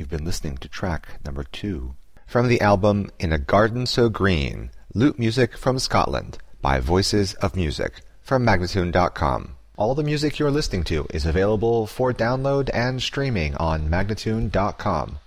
You've been listening to track number 2 from the album In a Garden So Green, Lute Music from Scotland by Voices of Music from Magnatune.com. All the music you're listening to is available for download and streaming on Magnatune.com.